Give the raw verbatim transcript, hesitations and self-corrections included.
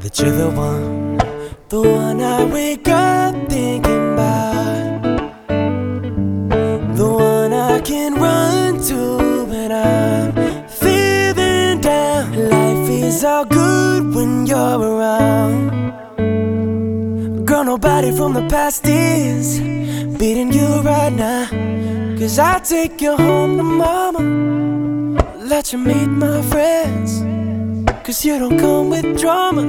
that you're the one, the one I wake up thinking about, the one I can run to when I'm feeling down. Life is all good when you're around. Girl, nobody from the past is beating you right now. Cause I'll take you home to mama, let you meet my friends, cause you don't come with drama.